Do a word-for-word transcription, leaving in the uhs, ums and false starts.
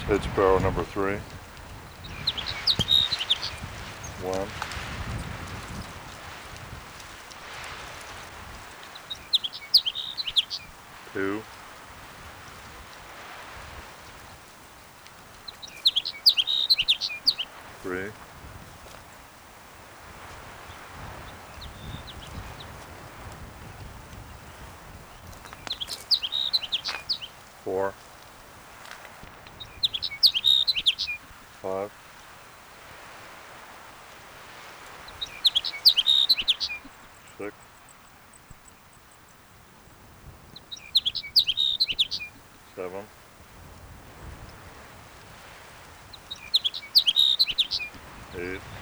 Hit sparrow number three. One. Two. Three. Four. Five. Six. Seven. Eight.